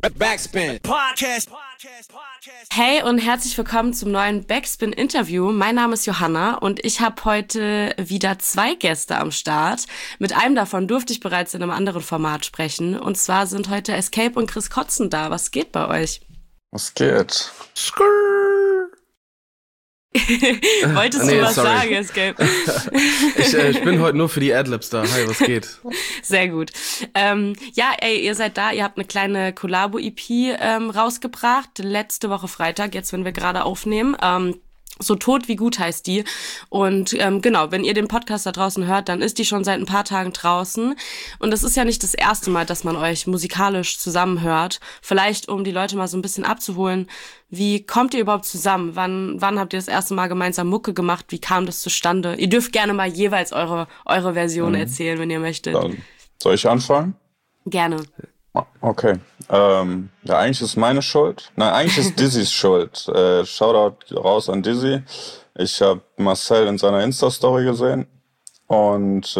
Backspin. Podcast. Hey und herzlich willkommen zum neuen Backspin-Interview. Mein Name ist Johanna und ich habe heute wieder 2 Gäste am Start. Mit einem davon durfte ich bereits in einem anderen Format sprechen. Und zwar sind heute Escape und Chris Kotzen da. Was geht bei euch? Was geht? Wolltest du was sagen, Escape? Ich bin heute nur für die Adlibs da. Hi, was geht? Sehr gut. Ihr seid da. Ihr habt eine kleine Collabo-EP rausgebracht. Letzte Woche Freitag, jetzt wenn wir gerade aufnehmen. So tot wie gut heißt die. Und genau, wenn ihr den Podcast da draußen hört, dann ist die schon seit ein paar Tagen draußen. Und das ist ja nicht das erste Mal, dass man euch musikalisch zusammenhört. Vielleicht, um die Leute mal so ein bisschen abzuholen. Wie kommt ihr überhaupt zusammen? Wann habt ihr das erste Mal gemeinsam Mucke gemacht? Wie kam das zustande? Ihr dürft gerne mal jeweils eure Version erzählen, wenn ihr möchtet. Dann soll ich anfangen? Gerne. Okay. Eigentlich ist meine Schuld. Nein, eigentlich ist Dizzy's Schuld. Shoutout raus an Dizzy. Ich habe Marcel in seiner Insta-Story gesehen und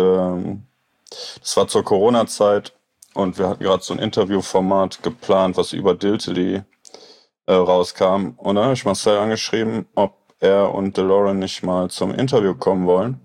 das war zur Corona-Zeit und wir hatten gerade so ein Interviewformat geplant, was über Diltily rauskam. Und dann habe ich Marcel angeschrieben, ob er und DeLorean nicht mal zum Interview kommen wollen.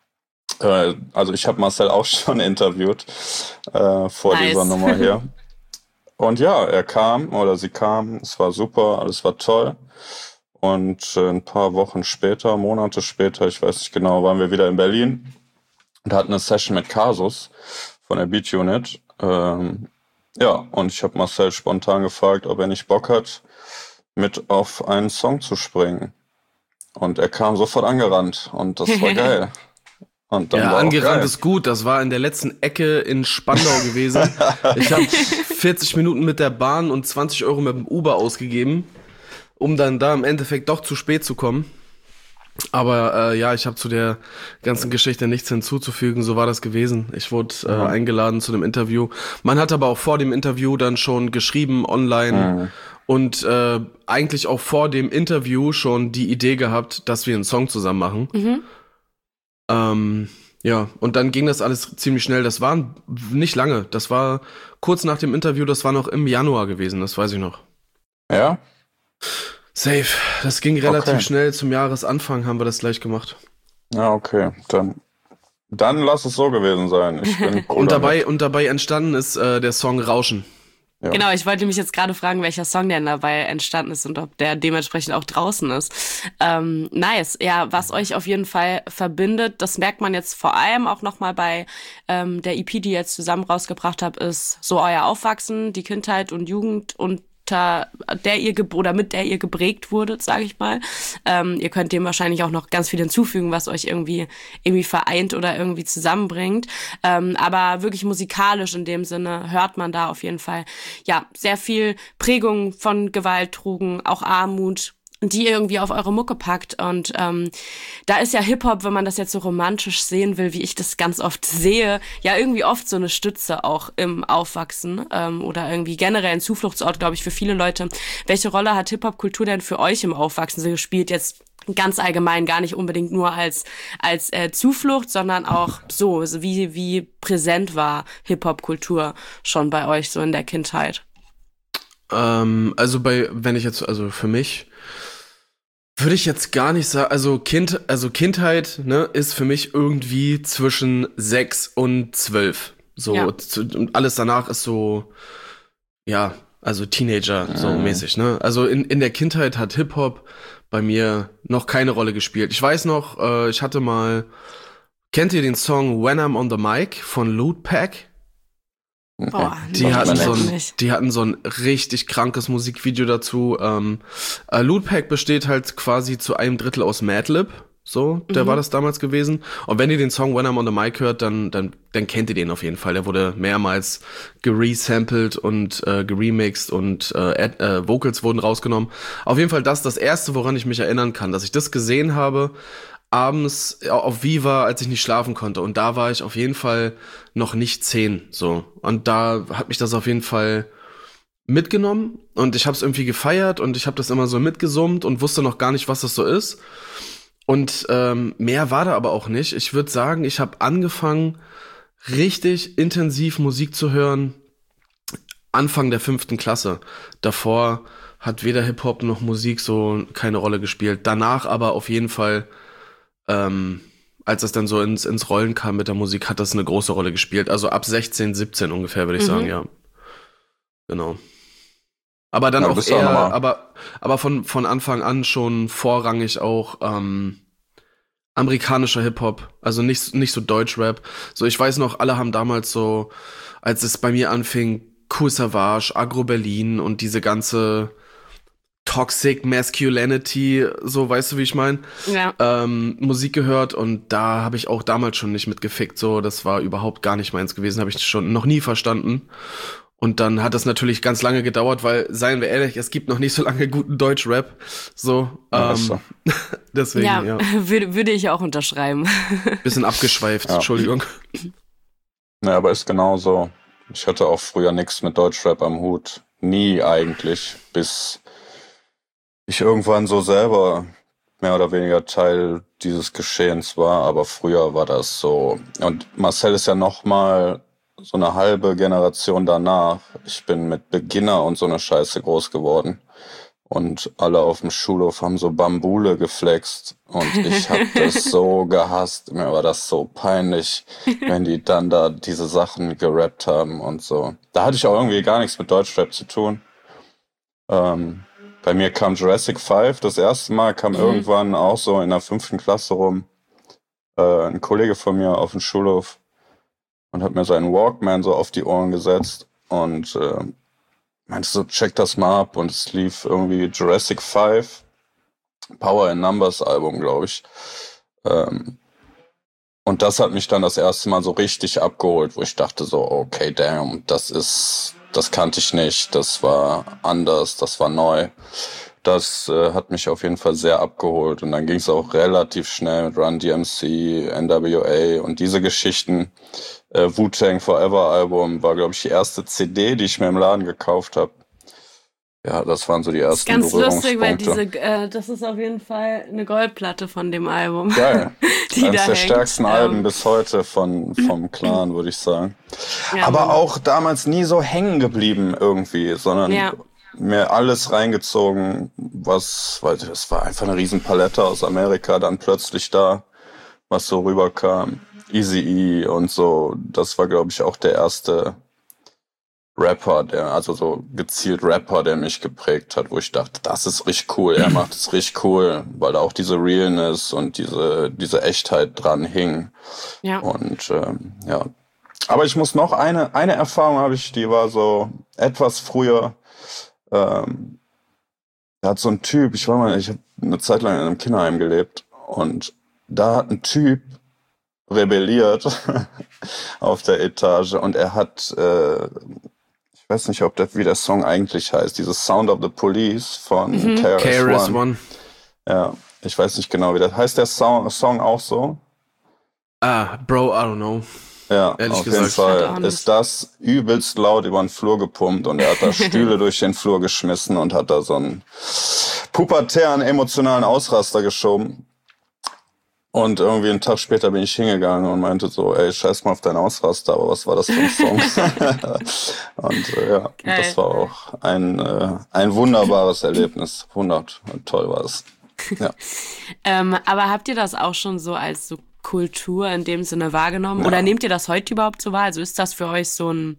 Also ich habe Marcel auch schon interviewt vor dieser Nummer hier. Und ja, er kam oder sie kam, es war super, alles war toll. Und ein paar Wochen später, Monate später, ich weiß nicht genau, waren wir wieder in Berlin und hatten eine Session mit Kasus von der Beat Unit. Und ich habe Marcel spontan gefragt, ob er nicht Bock hat, mit auf einen Song zu springen. Und er kam sofort angerannt und das war geil. Und dann war angerannt ist gut. Das war in der letzten Ecke in Spandau gewesen. Ich habe 40 Minuten mit der Bahn und 20 Euro mit dem Uber ausgegeben, um dann da im Endeffekt doch zu spät zu kommen. Aber ich habe zu der ganzen Geschichte nichts hinzuzufügen. So war das gewesen. Ich wurde eingeladen zu einem Interview. Man hat aber auch vor dem Interview dann schon geschrieben online und eigentlich auch vor dem Interview schon die Idee gehabt, dass wir einen Song zusammen machen. Und dann ging das alles ziemlich schnell. Das war nicht lange. Das war kurz nach dem Interview, das war noch im Januar gewesen, das weiß ich noch. Ja? Safe. Das ging relativ schnell. Zum Jahresanfang haben wir das gleich gemacht. Ja, okay. Dann lass es so gewesen sein. Ich bin cool und dabei entstanden ist der Song Rauschen. Ja. Genau, ich wollte mich jetzt gerade fragen, welcher Song denn dabei entstanden ist und ob der dementsprechend auch draußen ist. Nice. Ja, was euch auf jeden Fall verbindet, das merkt man jetzt vor allem auch nochmal bei der EP, die ihr jetzt zusammen rausgebracht habt, ist so euer Aufwachsen, die Kindheit und Jugend und mit der ihr geprägt wurdet, sage ich mal. Ihr könnt dem wahrscheinlich auch noch ganz viel hinzufügen, was euch irgendwie vereint oder irgendwie zusammenbringt. Aber wirklich musikalisch in dem Sinne hört man da auf jeden Fall sehr viel Prägung von Gewalt, Drogen, auch Armut, die ihr irgendwie auf eure Mucke packt. Und da ist ja Hip-Hop, wenn man das jetzt so romantisch sehen will, wie ich das ganz oft sehe, ja irgendwie oft so eine Stütze auch im Aufwachsen oder irgendwie generell ein Zufluchtsort, glaube ich, für viele Leute. Welche Rolle hat Hip-Hop-Kultur denn für euch im Aufwachsen so gespielt? Jetzt ganz allgemein, gar nicht unbedingt nur als Zuflucht, sondern auch so wie präsent war Hip-Hop-Kultur schon bei euch so in der Kindheit? Für mich würde ich jetzt gar nicht sagen, also Kindheit, ne, ist für mich irgendwie zwischen 6 und 12. So, und alles danach ist so, also Teenager, so mäßig, ne. Also in der Kindheit hat Hip-Hop bei mir noch keine Rolle gespielt. Ich weiß noch, kennt ihr den Song When I'm on the Mic von Loot Pack? Boah, die hatten so ein richtig krankes Musikvideo dazu. Loot Pack besteht halt quasi zu 1/3 aus Madlib. So, der war das damals gewesen. Und wenn ihr den Song When I'm on the Mic hört, dann kennt ihr den auf jeden Fall. Der wurde mehrmals geresampled und geremixed und Vocals wurden rausgenommen. Auf jeden Fall das erste, woran ich mich erinnern kann, dass ich das gesehen habe, abends auf Viva, als ich nicht schlafen konnte. Und da war ich auf jeden Fall noch nicht 10, so. Und da hat mich das auf jeden Fall mitgenommen. Und ich habe es irgendwie gefeiert und ich habe das immer so mitgesummt und wusste noch gar nicht, was das so ist. Und mehr war da aber auch nicht. Ich würde sagen, ich habe angefangen, richtig intensiv Musik zu hören, Anfang der 5. Klasse. Davor hat weder Hip-Hop noch Musik so keine Rolle gespielt. Danach aber auf jeden Fall, als es dann so ins Rollen kam mit der Musik, hat das eine große Rolle gespielt. Also ab 16, 17 ungefähr, würde ich sagen, ja. Genau. Aber dann auch eher, aber von Anfang an schon vorrangig auch amerikanischer Hip-Hop, also nicht so Deutschrap. So, ich weiß noch, alle haben damals so, als es bei mir anfing, Kool Savas, Agro Berlin und diese ganze Toxic Masculinity, so, weißt du, wie ich meine? Ja. Musik gehört und da habe ich auch damals schon nicht mitgefickt, so, das war überhaupt gar nicht meins gewesen, habe ich schon noch nie verstanden. Und dann hat das natürlich ganz lange gedauert, weil, seien wir ehrlich, es gibt noch nicht so lange guten Deutschrap. So, deswegen, ja. Würde ich auch unterschreiben. Bisschen abgeschweift, ja. Entschuldigung. Ja, aber ist genauso. Ich hatte auch früher nichts mit Deutschrap am Hut. Nie eigentlich, bis ich irgendwann so selber mehr oder weniger Teil dieses Geschehens war. Aber früher war das so. Und Marcel ist ja nochmal so eine halbe Generation danach. Ich bin mit Beginner und so eine Scheiße groß geworden. Und alle auf dem Schulhof haben so Bambule geflext. Und ich hab das so gehasst. Mir war das so peinlich, wenn die dann da diese Sachen gerappt haben und so. Da hatte ich auch irgendwie gar nichts mit Deutschrap zu tun. Bei mir kam Jurassic 5 das erste Mal, kam irgendwann auch so in der 5. Klasse rum. Ein Kollege von mir auf dem Schulhof und hat mir seinen Walkman so auf die Ohren gesetzt und meinte so, check das mal ab. Und es lief irgendwie Jurassic 5, Power in Numbers Album, glaube ich. Und das hat mich dann das erste Mal so richtig abgeholt, wo ich dachte so, okay, damn, das kannte ich nicht, das war anders, das war neu. Das hat mich auf jeden Fall sehr abgeholt. Und dann ging es auch relativ schnell mit Run DMC, NWA und diese Geschichten. Wu-Tang Forever Album war, glaube ich, die erste CD, die ich mir im Laden gekauft habe. Ja, das waren so die ersten Berührungspunkte. Ganz lustig, weil das ist auf jeden Fall eine Goldplatte von dem Album. Geil. Eines der stärksten Alben bis heute vom Clan, würde ich sagen. Ja, aber auch damals nie so hängen geblieben irgendwie, sondern mir alles reingezogen, weil das war einfach eine Riesen-Palette aus Amerika, dann plötzlich da, was so rüberkam. Eazy-E und so, das war, glaube ich, auch der erste Rapper, also so gezielt Rapper, der mich geprägt hat, wo ich dachte, das ist richtig cool, er macht es richtig cool, weil da auch diese Realness und diese Echtheit dran hing. Ja. Und ja. Aber ich muss noch eine Erfahrung habe ich, die war so etwas früher. Da hat so ein Typ, ich habe eine Zeit lang in einem Kinderheim gelebt und da hat ein Typ rebelliert auf der Etage und er hat, ich weiß nicht, wie der Song eigentlich heißt, dieses Sound of the Police von KRS-One. Ja, ich weiß nicht genau, wie das heißt. Der Song auch so? Bro, I don't know. Ja, ehrlich auf jeden Fall ist das übelst laut über den Flur gepumpt und er hat da Stühle durch den Flur geschmissen und hat da so einen pubertären, emotionalen Ausraster geschoben. Und irgendwie einen Tag später bin ich hingegangen und meinte so, ey, scheiß mal auf deinen Ausraster, aber was war das für ein Song? Und ja, das war auch ein wunderbares Erlebnis. Toll war es. Ja. Aber habt ihr das auch schon so als so Kultur in dem Sinne wahrgenommen? Ja. Oder nehmt ihr das heute überhaupt so wahr? Also ist das für euch so ein,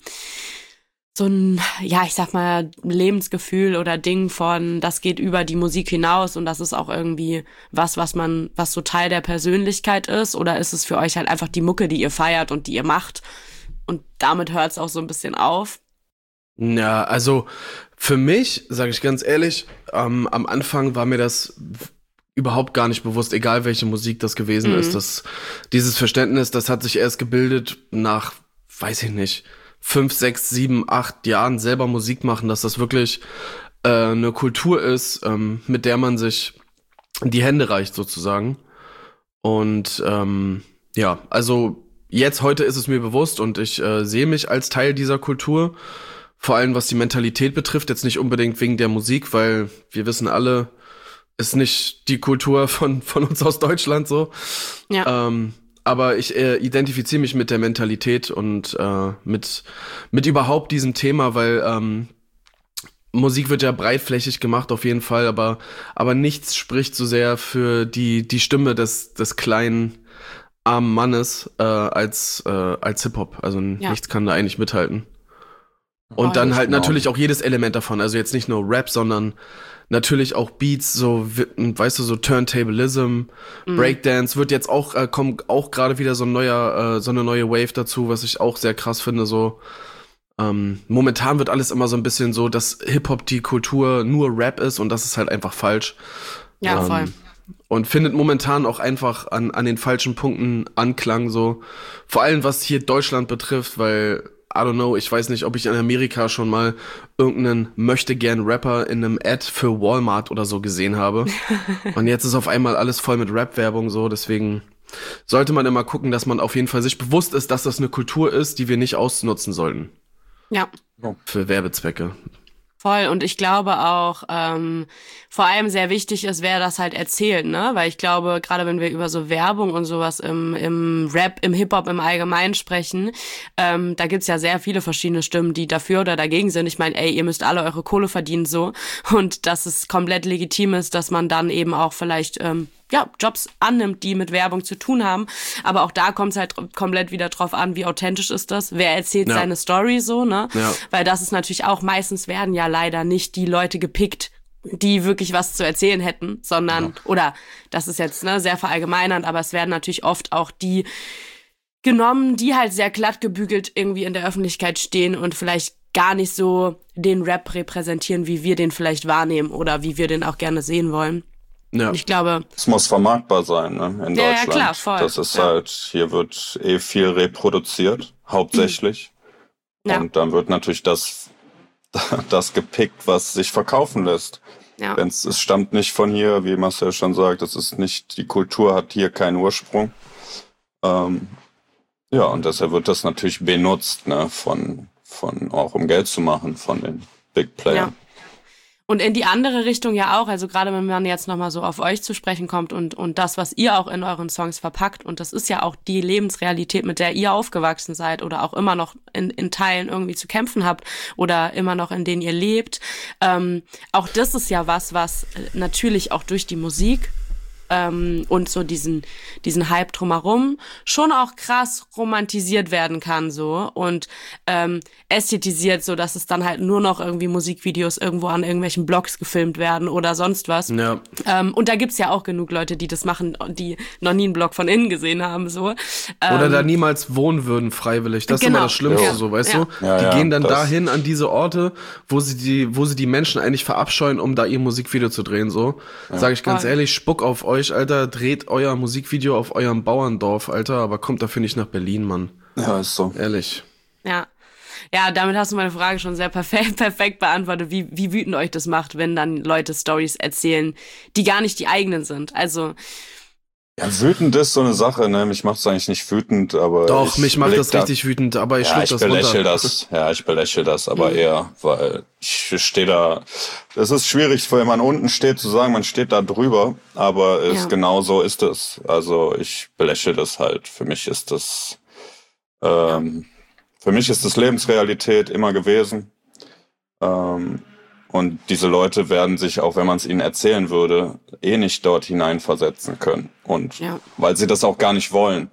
ja, ich sag mal, Lebensgefühl oder Ding von, das geht über die Musik hinaus und das ist auch irgendwie was so Teil der Persönlichkeit ist? Oder ist es für euch halt einfach die Mucke, die ihr feiert und die ihr macht und damit hört es auch so ein bisschen auf? Ja, also für mich, sage ich ganz ehrlich, am Anfang war mir das überhaupt gar nicht bewusst, egal welche Musik das gewesen ist. Dieses Verständnis, das hat sich erst gebildet nach, weiß ich nicht, 5, 6, 7, 8 Jahren selber Musik machen, dass das wirklich eine Kultur ist, mit der man sich die Hände reicht sozusagen. Und ja, also heute ist es mir bewusst und ich sehe mich als Teil dieser Kultur, vor allem was die Mentalität betrifft, jetzt nicht unbedingt wegen der Musik, weil wir wissen alle, ist nicht die Kultur von uns aus Deutschland so. Ja. aber ich identifiziere mich mit der Mentalität und mit überhaupt diesem Thema, weil Musik wird ja breitflächig gemacht auf jeden Fall, aber nichts spricht so sehr für die Stimme des kleinen armen Mannes als Hip-Hop. Also nichts kann da eigentlich mithalten. Und dann halt natürlich auch jedes Element davon. Also jetzt nicht nur Rap, sondern natürlich auch Beats, so, weißt du, so Turntablism, Breakdance wird jetzt auch, kommt auch gerade wieder so eine neue Wave dazu, was ich auch sehr krass finde, so. Momentan wird alles immer so ein bisschen so, dass Hip-Hop die Kultur nur Rap ist und das ist halt einfach falsch. Ja, voll. Und findet momentan auch einfach an den falschen Punkten Anklang, so. Vor allem was hier Deutschland betrifft, weil, I don't know, ich weiß nicht, ob ich in Amerika schon mal irgendeinen Möchtegern-Rapper in einem Ad für Walmart oder so gesehen habe. Und jetzt ist auf einmal alles voll mit Rap-Werbung, so, deswegen sollte man immer gucken, dass man auf jeden Fall sich bewusst ist, dass das eine Kultur ist, die wir nicht ausnutzen sollten. Ja. Für Werbezwecke. Voll. Und ich glaube auch, vor allem sehr wichtig ist, wer das halt erzählt, ne? Weil ich glaube, gerade wenn wir über so Werbung und sowas im Rap, im Hip-Hop im Allgemeinen sprechen, da gibt's ja sehr viele verschiedene Stimmen, die dafür oder dagegen sind. Ich meine, ihr müsst alle eure Kohle verdienen, so. Und dass es komplett legitim ist, dass man dann eben auch vielleicht Jobs annimmt, die mit Werbung zu tun haben. Aber auch da kommt es halt komplett wieder drauf an, wie authentisch ist das. Wer erzählt seine Story so, ne? Ja. Weil das ist natürlich auch, meistens werden ja leider nicht die Leute gepickt, die wirklich was zu erzählen hätten, sondern, oder das ist jetzt sehr verallgemeinernd, aber es werden natürlich oft auch die genommen, die halt sehr glatt gebügelt irgendwie in der Öffentlichkeit stehen und vielleicht gar nicht so den Rap repräsentieren, wie wir den vielleicht wahrnehmen oder wie wir den auch gerne sehen wollen. Ja. Ich glaube, es muss vermarktbar sein, ne, in Deutschland. Ja, klar, voll. Das ist halt, hier wird viel reproduziert, hauptsächlich. Ja. Und dann wird natürlich das gepickt, was sich verkaufen lässt. Ja. Denn es stammt nicht von hier, wie Marcel schon sagt, es ist nicht, die Kultur hat hier keinen Ursprung. Und deshalb wird das natürlich benutzt, ne, von auch um Geld zu machen von den Big Playern. Ja. Und in die andere Richtung ja auch, also gerade wenn man jetzt nochmal so auf euch zu sprechen kommt und das, was ihr auch in euren Songs verpackt, und das ist ja auch die Lebensrealität, mit der ihr aufgewachsen seid oder auch immer noch in Teilen irgendwie zu kämpfen habt oder immer noch in denen ihr lebt. Auch das ist ja was natürlich auch durch die Musik und so diesen Hype drumherum schon auch krass romantisiert werden kann so und ästhetisiert, so dass es dann halt nur noch irgendwie Musikvideos irgendwo an irgendwelchen Blogs gefilmt werden oder sonst was. Ja. Und da gibt's ja auch genug Leute, die das machen, die noch nie einen Blog von innen gesehen haben so. Oder da niemals wohnen würden freiwillig. Das ist immer das Schlimmste, so, weißt du? Ja, die gehen dann dahin an diese Orte, wo sie die Menschen eigentlich verabscheuen, um da ihr Musikvideo zu drehen, so. Ja. Sag ich ganz ehrlich, Spuck auf euch, Alter, dreht euer Musikvideo auf eurem Bauerndorf, Alter, aber kommt dafür nicht nach Berlin, Mann. Ja, ist so. Ehrlich. Ja. Ja, damit hast du meine Frage schon sehr perfekt beantwortet, wie wütend euch das macht, wenn dann Leute Storys erzählen, die gar nicht die eigenen sind. Also ja, wütend ist so eine Sache, ne? Mich macht's eigentlich nicht wütend, aber doch, mich macht das richtig wütend, aber ich schluck das runter. Ich belächle das, aber eher, weil ich stehe da. Es ist schwierig, wenn man unten steht, zu sagen, man steht da drüber, aber genau so ist es. Also ich belächle das halt. Für mich ist das Lebensrealität immer gewesen. Und diese Leute werden sich, auch wenn man es ihnen erzählen würde, nicht dort hineinversetzen können. Und weil sie das auch gar nicht wollen.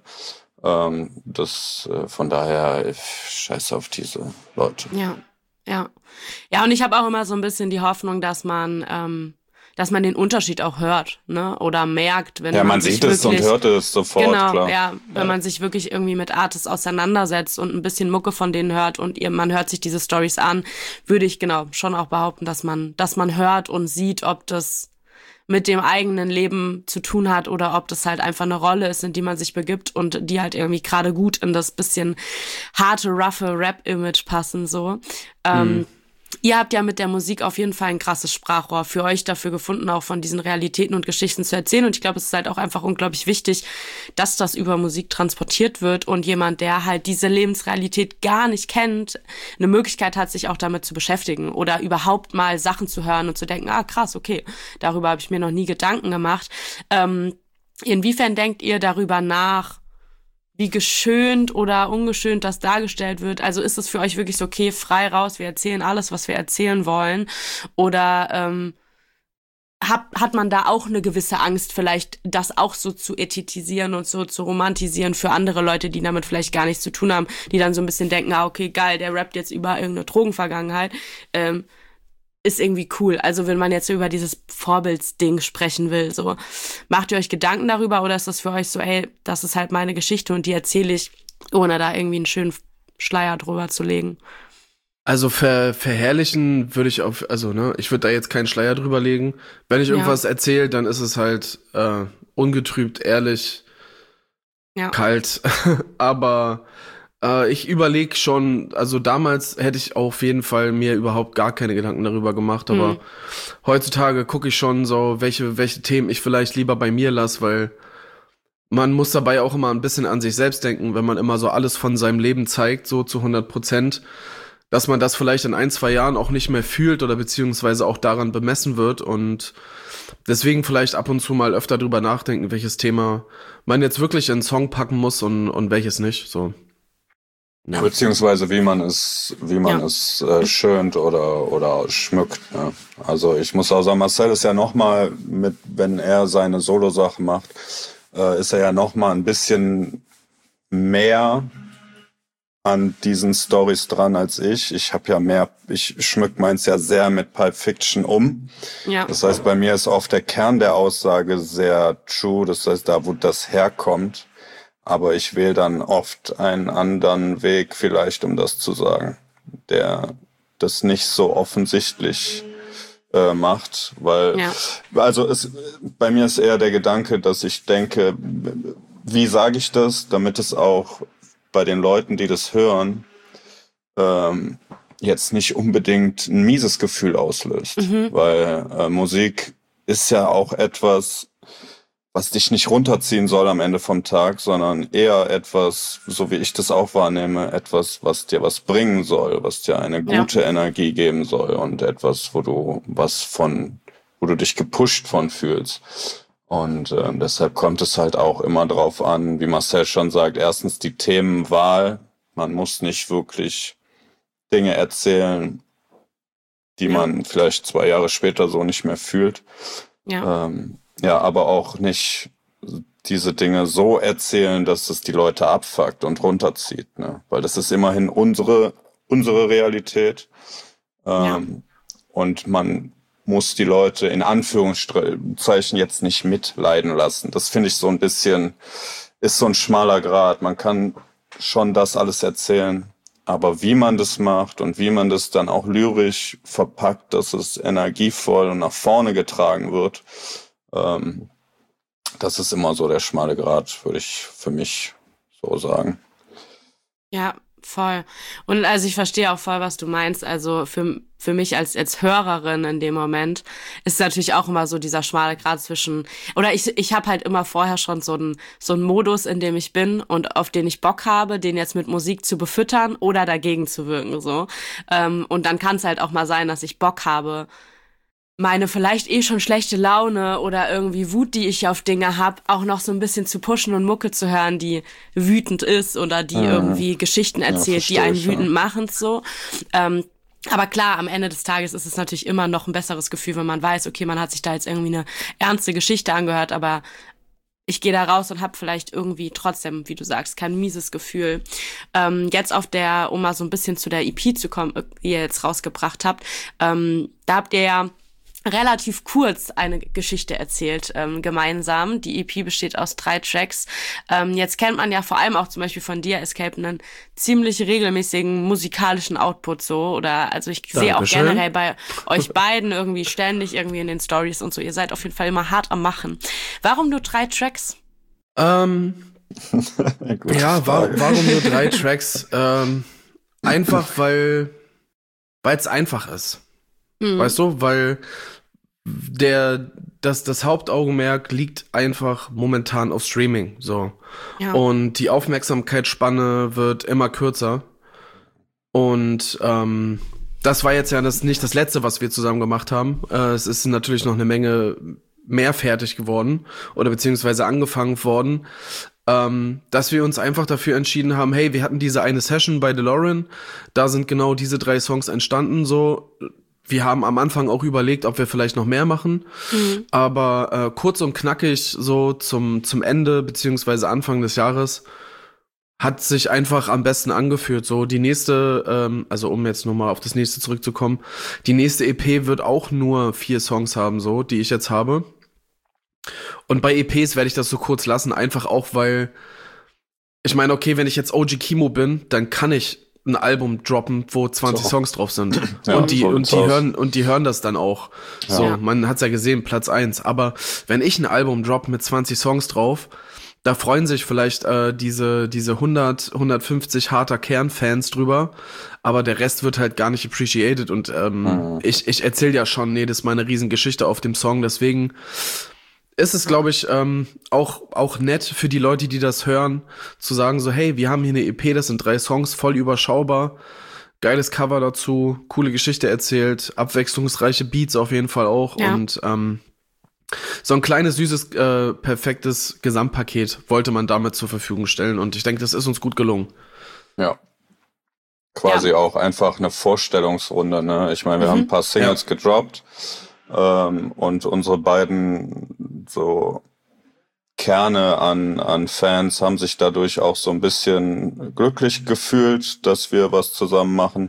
Von daher, scheiß auf diese Leute. Ja, und ich habe auch immer so ein bisschen die Hoffnung, dass man den Unterschied auch hört, ne? Oder merkt, wenn man sieht es und hört es sofort, klar. Ja, wenn man sich wirklich irgendwie mit Artists auseinandersetzt und ein bisschen Mucke von denen hört und man hört sich diese Storys an, würde ich schon auch behaupten, dass man hört und sieht, ob das mit dem eigenen Leben zu tun hat oder ob das halt einfach eine Rolle ist, in die man sich begibt und die halt irgendwie gerade gut in das bisschen harte, roughe Rap-Image passen, so. Ihr habt ja mit der Musik auf jeden Fall ein krasses Sprachrohr für euch dafür gefunden, auch von diesen Realitäten und Geschichten zu erzählen. Und ich glaube, es ist halt auch einfach unglaublich wichtig, dass das über Musik transportiert wird und jemand, der halt diese Lebensrealität gar nicht kennt, eine Möglichkeit hat, sich auch damit zu beschäftigen oder überhaupt mal Sachen zu hören und zu denken, krass, okay, darüber habe ich mir noch nie Gedanken gemacht. Inwiefern denkt ihr darüber nach, wie geschönt oder ungeschönt das dargestellt wird? Also ist es für euch wirklich so, okay, frei raus, wir erzählen alles, was wir erzählen wollen? Oder hat man da auch eine gewisse Angst, vielleicht das auch so zu ästhetisieren und so zu romantisieren für andere Leute, die damit vielleicht gar nichts zu tun haben, die dann so ein bisschen denken, okay, geil, der rappt jetzt über irgendeine Drogenvergangenheit, ist irgendwie cool. Also wenn man jetzt so über dieses Vorbildsding sprechen will, so, macht ihr euch Gedanken darüber oder ist das für euch so, ey, das ist halt meine Geschichte und die erzähle ich, ohne da irgendwie einen schönen Schleier drüber zu legen? Also verherrlichen würde ich ich würde da jetzt keinen Schleier drüber legen. Wenn ich irgendwas erzähle, dann ist es halt ungetrübt, ehrlich, kalt. Aber ich überlege schon, also damals hätte ich auf jeden Fall mir überhaupt gar keine Gedanken darüber gemacht, aber heutzutage gucke ich schon so, welche Themen ich vielleicht lieber bei mir lasse, weil man muss dabei auch immer ein bisschen an sich selbst denken, wenn man immer so alles von seinem Leben zeigt, so zu 100%. Dass man das vielleicht in 1-2 Jahren auch nicht mehr fühlt oder beziehungsweise auch daran bemessen wird und deswegen vielleicht ab und zu mal öfter drüber nachdenken, welches Thema man jetzt wirklich in einen Song packen muss und welches nicht, so. Ja. Beziehungsweise wie man es schönt oder schmückt, ne? Also ich muss auch sagen, Marcel ist ja nochmal wenn er seine Solo-Sachen macht, ist er ja nochmal ein bisschen mehr an diesen Storys dran als ich. Ich schmück meins ja sehr mit Pulp Fiction um. Ja. Das heißt, bei mir ist oft der Kern der Aussage sehr true. Das heißt, da, wo das herkommt. Aber ich wähle dann oft einen anderen Weg vielleicht, um das zu sagen, der das nicht so offensichtlich macht. Weil, bei mir ist eher der Gedanke, dass ich denke, wie sage ich das, damit es auch bei den Leuten, die das hören, jetzt nicht unbedingt ein mieses Gefühl auslöst. Weil Musik ist ja auch etwas, was dich nicht runterziehen soll am Ende vom Tag, sondern eher etwas, so wie ich das auch wahrnehme, etwas, was dir was bringen soll, was dir eine gute Energie geben soll und etwas, wo du dich gepusht von fühlst. Und deshalb kommt es halt auch immer drauf an, wie Marcel schon sagt, erstens die Themenwahl. Man muss nicht wirklich Dinge erzählen, die man vielleicht 2 Jahre später so nicht mehr fühlt. Aber auch nicht diese Dinge so erzählen, dass es die Leute abfuckt und runterzieht, ne? Weil das ist immerhin unsere Realität. Und man muss die Leute in Anführungszeichen jetzt nicht mitleiden lassen. Das finde ich so ein bisschen, ist so ein schmaler Grat. Man kann schon das alles erzählen, aber wie man das macht und wie man das dann auch lyrisch verpackt, dass es energievoll und nach vorne getragen wird, das ist immer so der schmale Grat, würde ich für mich so sagen. Ja, voll. Und also ich verstehe auch voll, was du meinst. Also für mich als Hörerin in dem Moment ist natürlich auch immer so dieser schmale Grat zwischen, oder ich habe halt immer vorher schon so einen Modus, in dem ich bin und auf den ich Bock habe, den jetzt mit Musik zu befüttern oder dagegen zu wirken, so. Und dann kann es halt auch mal sein, dass ich Bock habe, meine vielleicht schon schlechte Laune oder irgendwie Wut, die ich auf Dinge hab, auch noch so ein bisschen zu pushen und Mucke zu hören, die wütend ist oder die irgendwie Geschichten erzählt, die einen wütend machen, so. Aber klar, am Ende des Tages ist es natürlich immer noch ein besseres Gefühl, wenn man weiß, okay, man hat sich da jetzt irgendwie eine ernste Geschichte angehört, aber ich gehe da raus und habe vielleicht irgendwie trotzdem, wie du sagst, kein mieses Gefühl. Jetzt um mal so ein bisschen zu der EP zu kommen, die ihr jetzt rausgebracht habt, da habt ihr ja relativ kurz eine Geschichte erzählt, gemeinsam. Die EP besteht aus 3 Tracks. Jetzt kennt man ja vor allem auch zum Beispiel von dir, Escape, einen ziemlich regelmäßigen musikalischen Output so. Also ich sehe auch generell bei euch beiden irgendwie ständig irgendwie in den Stories und so. Ihr seid auf jeden Fall immer hart am Machen. Warum nur 3 Tracks? Warum nur 3 Tracks? Einfach, weil es einfach ist. Weißt du, weil das Hauptaugenmerk liegt einfach momentan auf Streaming, so. Ja. Und die Aufmerksamkeitsspanne wird immer kürzer. Und das war jetzt ja nicht das Letzte, was wir zusammen gemacht haben. Es ist natürlich noch eine Menge mehr fertig geworden oder beziehungsweise angefangen worden. dass wir uns einfach dafür entschieden haben, hey, wir hatten diese eine Session bei DeLorean, da sind genau diese 3 Songs entstanden, so. Wir haben am Anfang auch überlegt, ob wir vielleicht noch mehr machen, aber kurz und knackig so zum Ende beziehungsweise Anfang des Jahres hat sich einfach am besten angefühlt. So die nächste, also um jetzt nochmal auf das nächste zurückzukommen, die nächste EP wird auch nur 4 Songs haben, so, die ich jetzt habe. Und bei EPs werde ich das so kurz lassen, einfach auch, weil ich meine, okay, wenn ich jetzt OG Kimo bin, dann kann ich ein Album droppen, wo 20 Songs drauf sind. Ja, und die hören das dann auch. Ja. So, man hat's ja gesehen, Platz 1. Aber wenn ich ein Album droppe mit 20 Songs drauf, da freuen sich vielleicht diese 150 harter Kernfans drüber, aber der Rest wird halt gar nicht appreciated. Und ich erzähle ja schon, nee, das ist meine Riesengeschichte auf dem Song, deswegen ist es, glaube ich, auch nett für die Leute, die das hören, zu sagen so, hey, wir haben hier eine EP, das sind 3 Songs, voll überschaubar, geiles Cover dazu, coole Geschichte erzählt, abwechslungsreiche Beats auf jeden Fall auch und so ein kleines, süßes, perfektes Gesamtpaket wollte man damit zur Verfügung stellen und ich denke, das ist uns gut gelungen. Ja. Quasi auch einfach eine Vorstellungsrunde, ne? Ich meine, wir haben ein paar Singles gedroppt. Und unsere beiden so Kerne an Fans haben sich dadurch auch so ein bisschen glücklich gefühlt, dass wir was zusammen machen.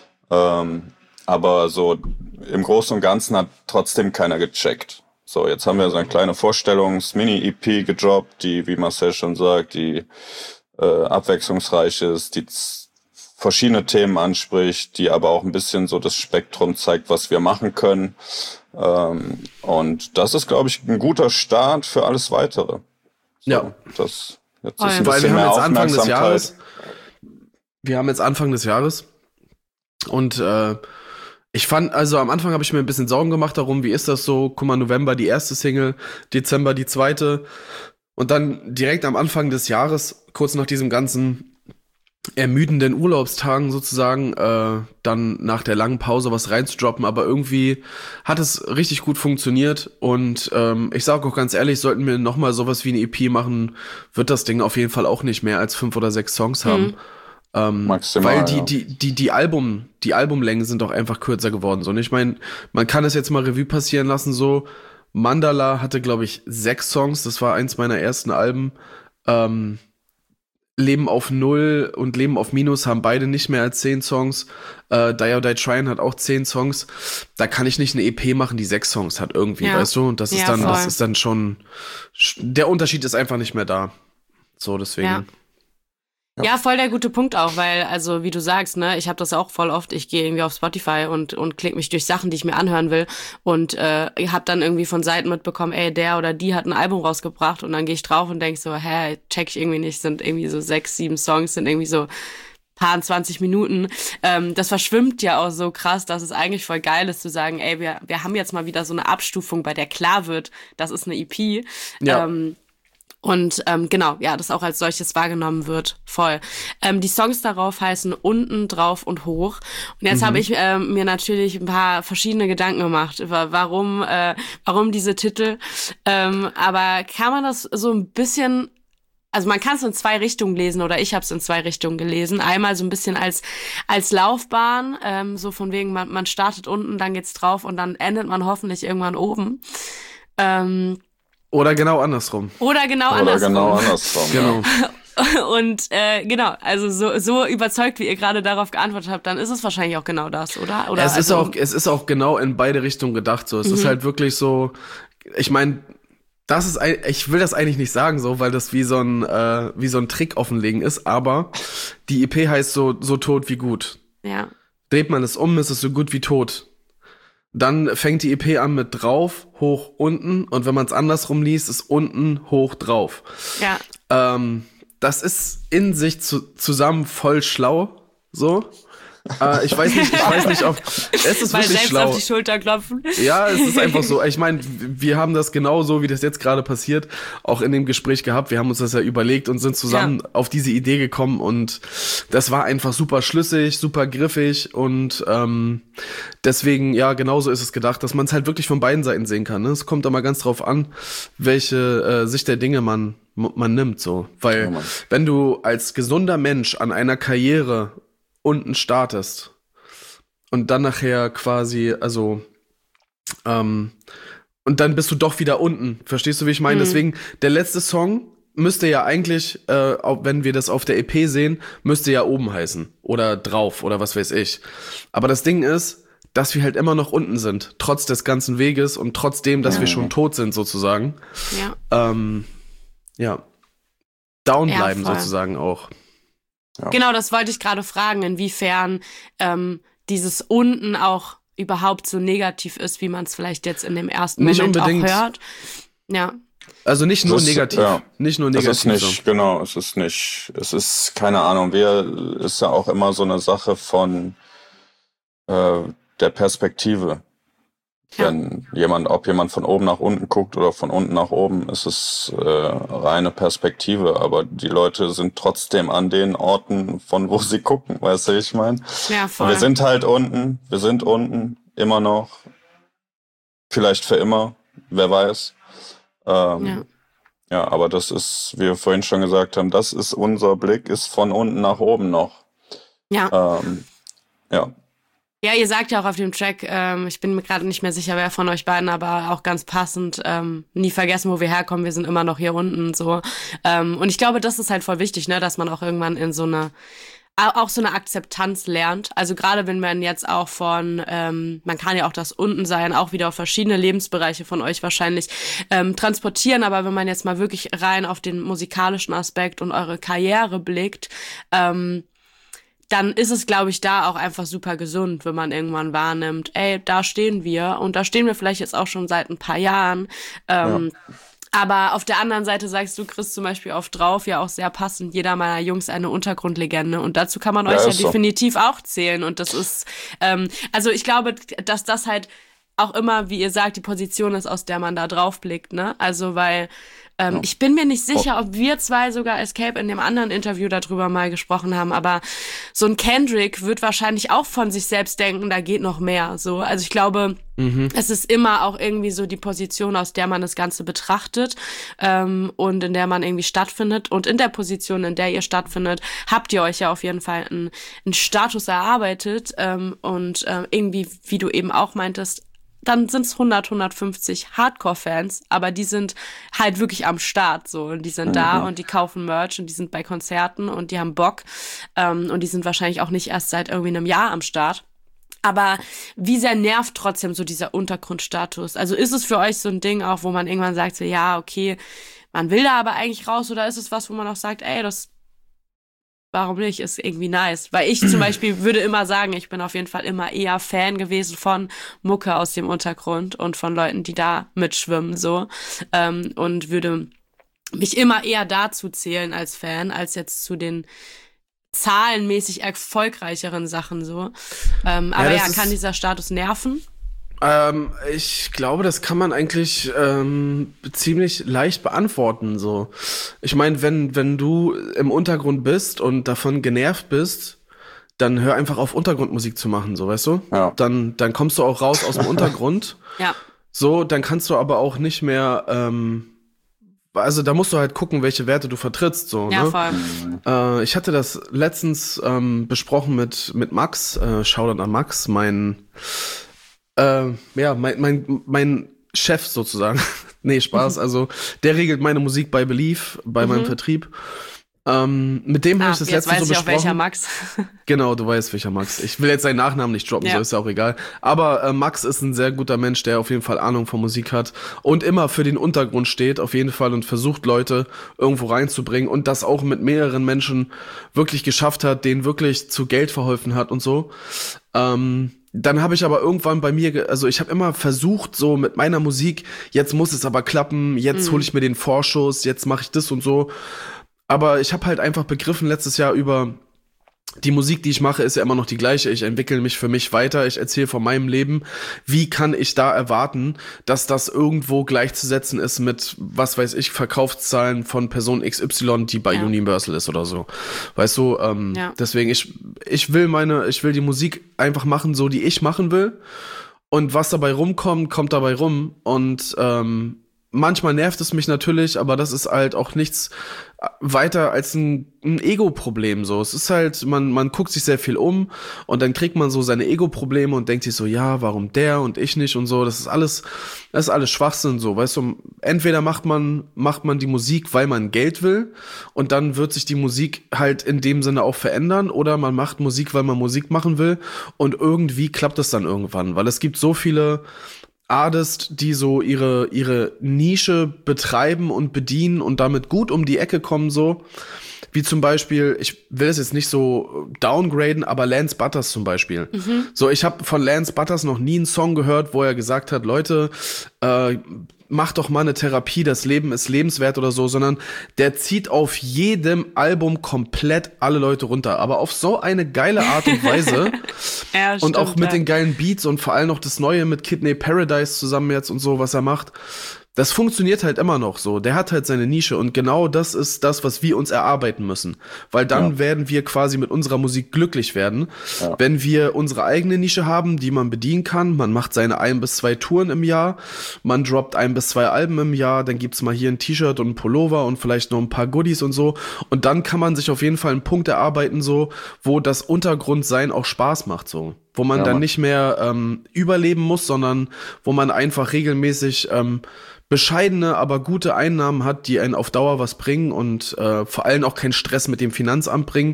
Aber so im Großen und Ganzen hat trotzdem keiner gecheckt. So, jetzt haben wir so eine kleine Vorstellungs-Mini-EP gedroppt, die, wie Marcel schon sagt, die abwechslungsreich ist, die verschiedene Themen anspricht, die aber auch ein bisschen so das Spektrum zeigt, was wir machen können. Und das ist, glaube ich, ein guter Start für alles Weitere. So, ja. Das jetzt ist ein Weil bisschen mehr Aufmerksamkeit. Wir haben jetzt Anfang des Jahres und ich fand, also am Anfang habe ich mir ein bisschen Sorgen gemacht darum, wie ist das so? Guck mal, November die erste Single, Dezember die zweite und dann direkt am Anfang des Jahres, kurz nach diesem ganzen ermüdenden Urlaubstagen sozusagen, dann nach der langen Pause was reinzudroppen, aber irgendwie hat es richtig gut funktioniert und ich sage auch ganz ehrlich, sollten wir nochmal sowas wie eine EP machen, wird das Ding auf jeden Fall auch nicht mehr als 5 oder 6 Songs haben. Maximal, weil die Albumlängen sind auch einfach kürzer geworden. So. Und ich meine, man kann es jetzt mal Revue passieren lassen, so Mandala hatte, glaube ich, 6 Songs, das war eins meiner ersten Alben. Leben auf 0 und Leben auf Minus haben beide nicht mehr als 10 Songs. Die or Die Tryin' hat auch 10 Songs. Da kann ich nicht eine EP machen, die 6 Songs hat irgendwie, weißt du? Und das ist dann schon, der Unterschied ist einfach nicht mehr da. So, deswegen. Ja, voll der gute Punkt auch, weil, also wie du sagst, ne, ich habe das auch voll oft, ich gehe irgendwie auf Spotify und klicke mich durch Sachen, die ich mir anhören will und habe dann irgendwie von Seiten mitbekommen, ey, der oder die hat ein Album rausgebracht und dann gehe ich drauf und denk so, check ich irgendwie nicht, sind irgendwie so 6, 7 Songs, sind irgendwie so paar 20 Minuten. Das verschwimmt ja auch so krass, dass es eigentlich voll geil ist zu sagen, ey, wir haben jetzt mal wieder so eine Abstufung, bei der klar wird, das ist eine EP. Ja. Und genau, ja, das auch als solches wahrgenommen wird, voll. Die Songs darauf heißen Unten, Drauf und Hoch. Und jetzt habe ich mir natürlich ein paar verschiedene Gedanken gemacht, über warum diese Titel. Aber kann man das so ein bisschen, also man kann es in 2 Richtungen lesen oder ich habe es in 2 Richtungen gelesen. Einmal so ein bisschen als Laufbahn, so von wegen, man startet unten, dann geht's drauf und dann endet man hoffentlich irgendwann oben. Oder genau andersrum. Oder genau andersrum. Genau. Und genau, also so überzeugt, wie ihr gerade darauf geantwortet habt, dann ist es wahrscheinlich auch genau das, oder? Es ist auch genau in beide Richtungen gedacht. So, es ist halt wirklich so. Ich meine, ich will das eigentlich nicht sagen, so, weil das wie so ein Trick offenlegen ist. Aber die EP heißt so tot wie gut. Ja. Dreht man es um, ist es so gut wie tot. Dann fängt die EP an mit drauf, hoch, unten. Und wenn man es andersrum liest, ist unten, hoch, drauf. Ja. Das ist in sich zusammen voll schlau. So. Ich weiß nicht, ob es ist mal wirklich selbst schlau. Auf die Schulter klopfen. Ja, es ist einfach so. Ich meine, wir haben das genau so, wie das jetzt gerade passiert, auch in dem Gespräch gehabt. Wir haben uns das ja überlegt und sind zusammen auf diese Idee gekommen und das war einfach super schlüssig, super griffig und deswegen, ja, genauso ist es gedacht, dass man es halt wirklich von beiden Seiten sehen kann. Ne? Es kommt da mal ganz drauf an, welche Sicht der Dinge man man nimmt so. Weil wenn du als gesunder Mensch an einer Karriere unten startest und dann nachher quasi, also und dann bist du doch wieder unten. Verstehst du, wie ich meine? Deswegen, der letzte Song müsste ja eigentlich, auch wenn wir das auf der EP sehen, müsste ja oben heißen. Oder drauf oder was weiß ich. Aber das Ding ist, dass wir halt immer noch unten sind. Trotz des ganzen Weges und trotzdem, dass wir schon tot sind sozusagen. Ja. Down bleiben sozusagen auch. Ja. Genau, das wollte ich gerade fragen, inwiefern dieses unten auch überhaupt so negativ ist, wie man es vielleicht jetzt in dem ersten nicht Moment unbedingt. auch hört. Ja. Also nicht nur negativ. Ja. Nicht nur negativ. Es ist nicht, genau, es ist, keine Ahnung, ist ja auch immer so eine Sache von der Perspektive. Wenn ob jemand von oben nach unten guckt oder von unten nach oben, ist es reine Perspektive. Aber die Leute sind trotzdem an den Orten, von wo sie gucken, weißt du, wie ich meine? Ja, voll. Wir sind halt unten, immer noch. Vielleicht für immer, wer weiß. Ja, aber das ist, wie wir vorhin schon gesagt haben, das ist unser Blick, ist von unten nach oben noch. Ja. Ja. Ja, ihr sagt ja auch auf dem Track, ich bin mir gerade nicht mehr sicher, wer von euch beiden, aber auch ganz passend, nie vergessen, wo wir herkommen, wir sind immer noch hier unten, so. Und ich glaube, das ist halt voll wichtig, ne, dass man auch irgendwann in so eine Akzeptanz lernt. Also gerade wenn man jetzt auch von, man kann ja auch das Untensein auch wieder auf verschiedene Lebensbereiche von euch wahrscheinlich transportieren, aber wenn man jetzt mal wirklich rein auf den musikalischen Aspekt und eure Karriere blickt, dann ist es, glaube ich, da auch einfach super gesund, wenn man irgendwann wahrnimmt, ey, da stehen wir und da stehen wir vielleicht jetzt auch schon seit ein paar Jahren. Aber auf der anderen Seite sagst du, Chris, zum Beispiel auf Drauf, ja auch sehr passend, jeder meiner Jungs eine Untergrundlegende und dazu kann man euch ja definitiv auch zählen und das ist, also ich glaube, dass das halt auch immer, wie ihr sagt, die Position ist, aus der man da drauf blickt, ne? Also weil ich bin mir nicht sicher, ob wir zwei sogar Escape in dem anderen Interview darüber mal gesprochen haben, aber so ein Kendrick wird wahrscheinlich auch von sich selbst denken, da geht noch mehr. So, also ich glaube, es ist immer auch irgendwie so die Position, aus der man das Ganze betrachtet und in der man irgendwie stattfindet. Und in der Position, in der ihr stattfindet, habt ihr euch ja auf jeden Fall einen Status erarbeitet und irgendwie, wie du eben auch meintest, dann sind's 150 Hardcore-Fans, aber die sind halt wirklich am Start so und die sind da und die kaufen Merch und die sind bei Konzerten und die haben Bock und die sind wahrscheinlich auch nicht erst seit irgendwie einem Jahr am Start. Aber wie sehr nervt trotzdem so dieser Untergrundstatus? Also ist es für euch so ein Ding auch, wo man irgendwann sagt so, ja, okay, man will da aber eigentlich raus oder ist es was, wo man auch sagt, ey, warum nicht? Ist irgendwie nice. Weil ich zum Beispiel würde immer sagen, ich bin auf jeden Fall immer eher Fan gewesen von Mucke aus dem Untergrund und von Leuten, die da mitschwimmen, so. Und würde mich immer eher dazu zählen als Fan, als jetzt zu den zahlenmäßig erfolgreicheren Sachen, so. Aber ja, kann dieser Status nerven? Ich glaube, das kann man eigentlich ziemlich leicht beantworten. So, ich meine, wenn du im Untergrund bist und davon genervt bist, dann hör einfach auf, Untergrundmusik zu machen, so, weißt du? Ja. Dann kommst du auch raus aus dem Untergrund. Ja. So, dann kannst du aber auch nicht mehr. Also da musst du halt gucken, welche Werte du vertrittst, so. Ja, ne? voll. Ich hatte das letztens besprochen mit Max. Shoutout an Max, mein Chef sozusagen. Nee, Spaß. Also, der regelt meine Musik bei Believe, bei meinem Vertrieb. Mit dem habe ich das letzte so besprochen. Jetzt weiß ich auch, welcher Max. Genau, du weißt, welcher Max. Ich will jetzt seinen Nachnamen nicht droppen, so ist ja auch egal. Aber Max ist ein sehr guter Mensch, der auf jeden Fall Ahnung von Musik hat und immer für den Untergrund steht, auf jeden Fall, und versucht, Leute irgendwo reinzubringen und das auch mit mehreren Menschen wirklich geschafft hat, denen wirklich zu Geld verholfen hat und so. Dann habe ich aber irgendwann bei mir, also ich habe immer versucht, so mit meiner Musik, jetzt muss es aber klappen, jetzt hole ich mir den Vorschuss, jetzt mache ich das und so. Aber ich habe halt einfach begriffen letztes Jahr über, die Musik, die ich mache, ist ja immer noch die gleiche. Ich entwickle mich für mich weiter, ich erzähle von meinem Leben. Wie kann ich da erwarten, dass das irgendwo gleichzusetzen ist mit, was weiß ich, Verkaufszahlen von Person XY, die bei Universal ist oder so. Weißt du, deswegen, ich will die Musik einfach machen, so die ich machen will. Und was dabei rumkommt, kommt dabei rum. Und manchmal nervt es mich natürlich, aber das ist halt auch nichts weiter als ein Ego-Problem so. Es ist halt, man guckt sich sehr viel um und dann kriegt man so seine Ego-Probleme und denkt sich so, ja, warum der und ich nicht und so. Das ist alles Schwachsinn so, weißt du. Entweder macht man die Musik, weil man Geld will und dann wird sich die Musik halt in dem Sinne auch verändern, oder man macht Musik, weil man Musik machen will und irgendwie klappt es dann irgendwann, weil es gibt so viele Artists, die so ihre Nische betreiben und bedienen und damit gut um die Ecke kommen, so wie zum Beispiel, ich will es jetzt nicht so downgraden, aber Lance Butters zum Beispiel. So, ich habe von Lance Butters noch nie einen Song gehört, wo er gesagt hat, Leute, mach doch mal eine Therapie, das Leben ist lebenswert oder so, sondern der zieht auf jedem Album komplett alle Leute runter, aber auf so eine geile Art und Weise. Ja, und stimmt, auch mit ja. den geilen Beats und vor allem noch das Neue mit Kidney Paradise zusammen jetzt und so, was er macht. Das funktioniert halt immer noch so. Der hat halt seine Nische und genau das ist das, was wir uns erarbeiten müssen. Weil dann werden wir quasi mit unserer Musik glücklich werden. Ja. Wenn wir unsere eigene Nische haben, die man bedienen kann, man macht seine 1 bis 2 Touren im Jahr, man droppt 1 bis 2 Alben im Jahr, dann gibt's mal hier ein T-Shirt und ein Pullover und vielleicht noch ein paar Goodies und so. Und dann kann man sich auf jeden Fall einen Punkt erarbeiten, so, wo das Untergrundsein auch Spaß macht, so. Wo man dann nicht mehr überleben muss, sondern wo man einfach regelmäßig bescheidene, aber gute Einnahmen hat, die einen auf Dauer was bringen und vor allem auch keinen Stress mit dem Finanzamt bringen.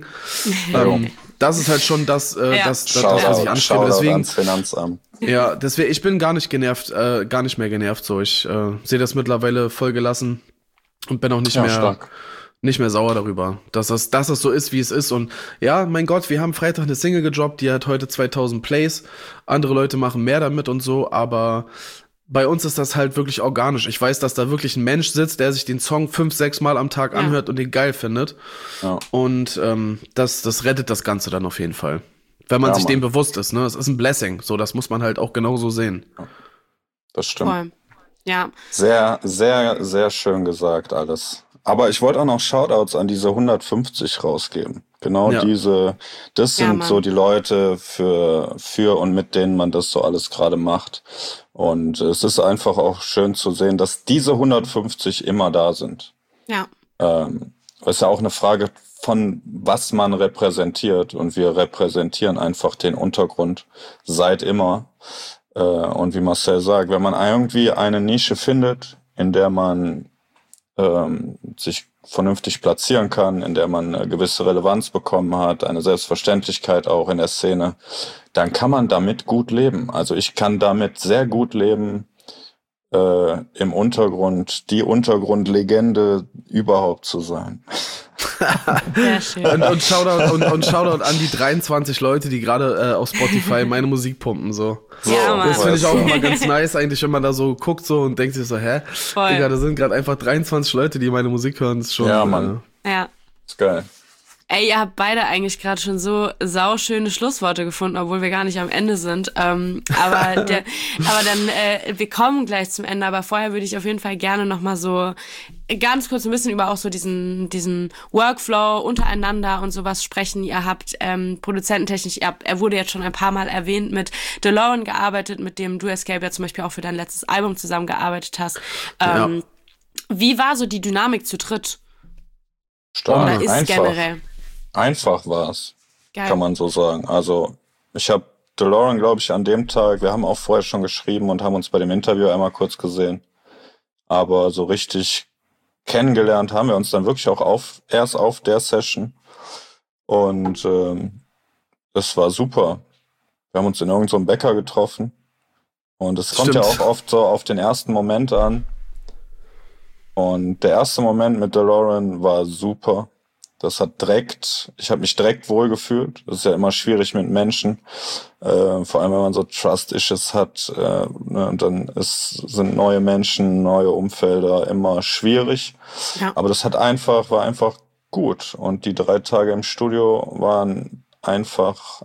Das ist halt schon das, was ich anstrebe. Deswegen ans Finanzamt. Ja, deswegen, ich bin gar nicht mehr genervt. So, ich sehe das mittlerweile voll gelassen und bin auch nicht mehr sauer darüber, dass das so ist, wie es ist. Und ja, mein Gott, wir haben Freitag eine Single gedroppt, die hat heute 2000 Plays. Andere Leute machen mehr damit und so, aber bei uns ist das halt wirklich organisch. Ich weiß, dass da wirklich ein Mensch sitzt, der sich den Song 5-6 Mal am Tag anhört und den geil findet. Ja. Und das rettet das Ganze dann auf jeden Fall. Wenn man sich dem bewusst ist, ne? Es ist ein Blessing. So, das muss man halt auch genauso sehen. Das stimmt. Voll. Ja. Sehr, sehr, sehr schön gesagt alles. Aber ich wollte auch noch Shoutouts an diese 150 rausgeben. Genau das sind so die Leute für und mit denen man das so alles gerade macht. Und es ist einfach auch schön zu sehen, dass diese 150 immer da sind. Ja. Ist ja auch eine Frage von, was man repräsentiert. Und wir repräsentieren einfach den Untergrund seit immer. Und wie Marcel sagt, wenn man irgendwie eine Nische findet, in der man sich vernünftig platzieren kann, in der man eine gewisse Relevanz bekommen hat, eine Selbstverständlichkeit auch in der Szene, dann kann man damit gut leben. Also ich kann damit sehr gut leben, im Untergrund, die Untergrundlegende überhaupt zu sein. Sehr schön. Und Shoutout an die 23 Leute, die gerade auf Spotify meine Musik pumpen, so. Ja, Mann. Das finde ich auch immer ganz nice, eigentlich, wenn man da so guckt so und denkt sich so, Voll. Digga, da sind gerade einfach 23 Leute, die meine Musik hören, das ist schon. Ja, Mann. Ja. Ist geil. Ey, ihr habt beide eigentlich gerade schon so sauschöne Schlussworte gefunden, obwohl wir gar nicht am Ende sind. Aber dann, wir kommen gleich zum Ende, aber vorher würde ich auf jeden Fall gerne nochmal so ganz kurz ein bisschen über auch so diesen Workflow untereinander und sowas sprechen. Ihr habt produzententechnisch, er wurde jetzt schon ein paar Mal erwähnt, mit DeLorean gearbeitet, mit dem du, Escape, ja zum Beispiel auch für dein letztes Album zusammengearbeitet hast. Wie war so die Dynamik zu dritt? Stark, oder ist einfach. Generell? Einfach war's, Geil. kann man so sagen. Also ich habe DeLorean, glaube ich, an dem Tag, wir haben auch vorher schon geschrieben und haben uns bei dem Interview einmal kurz gesehen. Aber so richtig kennengelernt haben wir uns dann wirklich auch erst auf der Session. Und es war super. Wir haben uns in irgendeinem Bäcker getroffen. Und es kommt ja auch oft so auf den ersten Moment an. Und der erste Moment mit DeLorean war super. Ich habe mich direkt wohlgefühlt. Das ist ja immer schwierig mit Menschen. Vor allem, wenn man so Trust-Issues hat. Und dann sind neue Menschen, neue Umfelder immer schwierig. Ja. Aber das war einfach gut. Und die 3 Tage im Studio waren einfach.